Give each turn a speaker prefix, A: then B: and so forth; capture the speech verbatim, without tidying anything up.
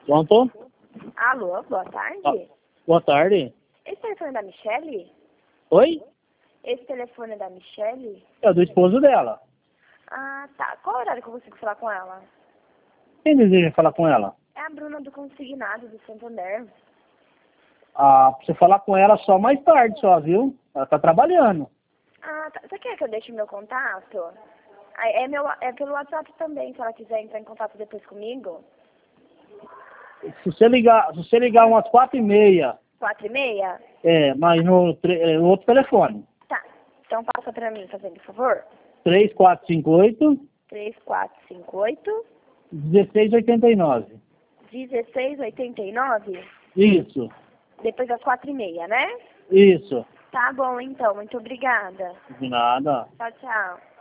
A: Pronto?
B: Alô, boa tarde.
A: Ah, boa tarde.
B: Esse telefone é da Michele?
A: Oi?
B: Esse telefone é da Michele?
A: É do esposo dela.
B: Ah, tá. Qual horário que eu consigo falar com ela?
A: Quem deseja falar com ela?
B: É a Bruna do Consignado, do Santander.
A: Ah, pra você falar com ela só mais tarde, só, viu? Ela tá trabalhando.
B: Ah, tá. Você quer que eu deixe meu contato? Ah, É, meu, é pelo WhatsApp também, se ela quiser entrar em contato depois comigo.
A: Se você ligar, se você ligar umas quatro e meia,
B: Quatro e meia?
A: é, mas no, tre- é, no outro telefone.
B: Tá. Então passa pra mim, fazendo por favor.
A: três quatro cinco oito,
B: Três quatro cinco oito,
A: dezesseis oitenta e nove.
B: dezesseis oitenta e nove.
A: Isso,
B: Depois das quatro e meia, né?
A: isso.
B: Tá bom, então. Muito obrigada.
A: De nada.
B: Tchau, tchau.